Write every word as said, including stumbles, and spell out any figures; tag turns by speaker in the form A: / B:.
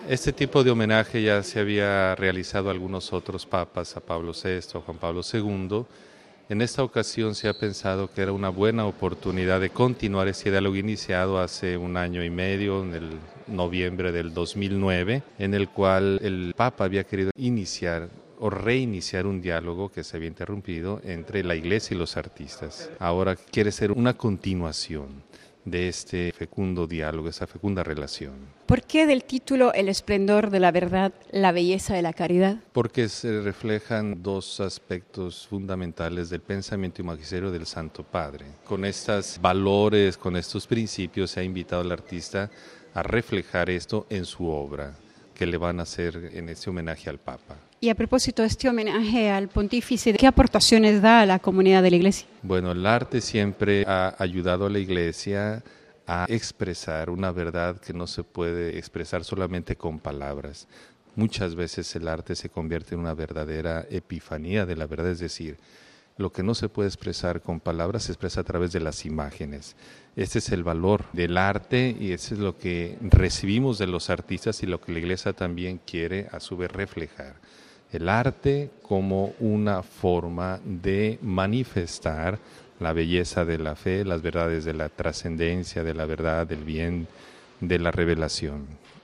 A: Este tipo de homenaje ya se había realizado a algunos otros papas, a Pablo sexto, a Juan Pablo segundo. En esta ocasión se ha pensado que era una buena oportunidad de continuar este diálogo iniciado hace un año y medio, en el noviembre del dos mil nueve, en el cual el Papa había querido iniciar o reiniciar un diálogo que se había interrumpido entre la Iglesia y los artistas. Ahora quiere ser una continuación de este fecundo diálogo, esa fecunda relación.
B: ¿Por qué del título El esplendor de la verdad, la belleza de la caridad?
A: Porque se reflejan dos aspectos fundamentales del pensamiento y magisterio del Santo Padre. Con estos valores, con estos principios, se ha invitado al artista a reflejar esto en su obra, que le van a hacer en este homenaje al Papa.
B: Y a propósito de este homenaje al pontífice, ¿qué aportaciones da a la comunidad de la Iglesia?
A: Bueno, el arte siempre ha ayudado a la Iglesia a expresar una verdad que no se puede expresar solamente con palabras. Muchas veces el arte se convierte en una verdadera epifanía de la verdad, es decir, lo que no se puede expresar con palabras se expresa a través de las imágenes. Este es el valor del arte y eso es lo que recibimos de los artistas y lo que la Iglesia también quiere a su vez reflejar. El arte como una forma de manifestar la belleza de la fe, las verdades de la trascendencia, de la verdad, del bien, de la revelación.